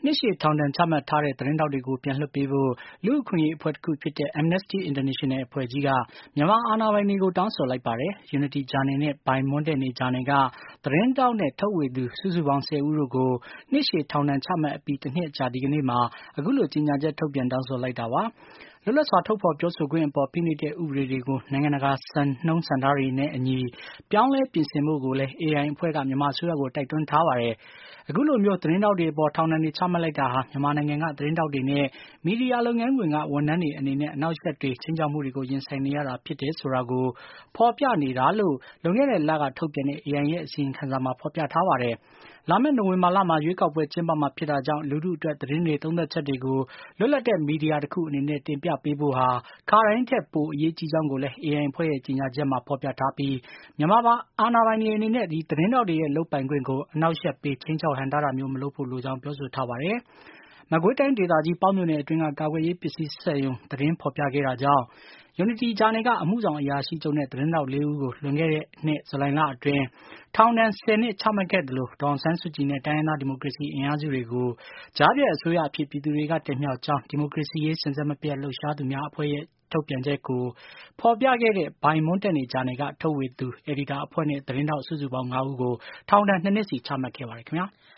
နှစ်ရှည်ထောင်ဒဏ်ချမှတ်ထားတဲ့သတင်းထောက်တွေကိုပြန်လွှတ်ပေးဖို့လူ့အခွင့်အရေးအဖွဲ့တခုဖြစ်တဲ့ Amnesty International အဖွဲ့ကြီးကမြန်မာအာဏာပိုင်တွေကိုတောင်းဆိုလိုက်ပါတယ်။ Unity Journal နဲ့ Bai Monday Journal ကသတင်းထောက်နဲ့ထုတ်ဝေသူစုစုပေါင်း10ဦးတို့ကိုနှစ်ရှည်ထောင်ဒဏ်ချမှတ်အပြီးတစ်နှစ်အကြာဒီကနေ့မှာအခုလိုကြေညာချက်ထုတ်ပြန်တောင်းဆိုလိုက်တာပါ။ လွတ်လပ်စွာထုတ်ဖော်ပြောဆိုခွင့်အပေါ်ဖိနှိပ်တဲ့ဥပဒေတွေကိုနိုင်ငံတကာစံနှုန်းစံထားတွေနဲ့အညီပြောင်းလဲပြင်ဆင်ဖို့ကိုလည်း AI အဖွဲ့ကမြန်မာအစိုးရကိုတိုက်တွန်းထားပါတယ်။ အခုလိုမျိုးသတင်းထောက်တွေအပေါ်ထောင်ဒဏ်တွေချမှတ်လိုက်တာဟာမြန်မာနိုင်ငံကသတင်းထောက်တွေနဲ့မီဒီယာလုပ်ငန်းခွင်ကဝန်ထမ်းတွေအနေနဲ့အနှောက်အယှက်တွေခြိမ်းခြောက်မှုတွေကိုရင်ဆိုင်နေရတာဖြစ်တယ်ဆိုတာကိုဖော်ပြနေတာလို့လွန်ခဲ့တဲ့လကထုတ်ပြန်တဲ့ AI ရဲ့အစီရင်ခံစာမှာဖော်ပြထားပါတယ်။ လာမယ့်နိုဝင်ဘာလမှာရွေးကောက်ပွဲကျင်းပမှာဖြစ်တာကြောင့်လူထုအတွက်သတင်းတွေသုံးသပ်ချက်တွေကိုလွတ်လပ်တဲ့မီဒီယာတခုအနေနဲ့တင်ပြပေးဖို့ဟာခါတိုင်းထက်ပိုအရေးကြီးကြောင်းကိုလည်း AI အဖွဲ့ရဲ့ကြေညာချက်မှာဖော်ပြထားပြီးမြန်မာအာဏာပိုင်တွေအနေနဲ့သတင်းထောက်တွေရဲ့လုပ်ပိုင်ခွင့်ကိုအနှောက်အယှက်ပေးခြိမ်းခြောက်ဟန့်တားတာမျိုးမလုပ်ဖို့လိုကြောင်းပြောဆိုထားပါတယ်။ မကွေးတိုင်းဒေသကြီးပေါက်မြို့နယ်အတွင်းကကာကွယ်ရေးပစ္စည်းစက်ရုံသတင်းဖော်ပြခဲ့တာကြောင့်Unity Journal ကအမှုဆောင်အရာရှိချုပ်နဲ့သတင်းထောက်4ဦးကိုလွန်ခဲ့တဲ့နှစ်ဇူလိုင်လအတွင်းထောင်ဒဏ်10နှစ်ချမှတ်ခဲ့သလိုဒေါ်အောင်ဆန်းစုကြည်နဲ့တိုင်းရင်းသားဒီမိုကရေစီအင်အားစုတွေကိုကြားဖြတ်အစိုးရအဖြစ်ပြည်သူတွေကတင်မြှောက်ကြောင်းဒီမိုကရေစီရေးစဉ်ဆက်မပြတ်လှုပ်ရှားသူများအဖွဲ့ရဲ့ထုတ်ပြန်ချက်ကိုဖော်ပြခဲ့တဲ့ Bai Monday Journal ကထုတ်ဝေသူအယ်ဒီတာအဖွဲ့နဲ့သတင်းထောက်စုစုပေါင်း5ဦးကိုထောင်ဒဏ်2နှစ်စီချမှတ်ခဲ့ပါတယ်ခင်ဗျာ။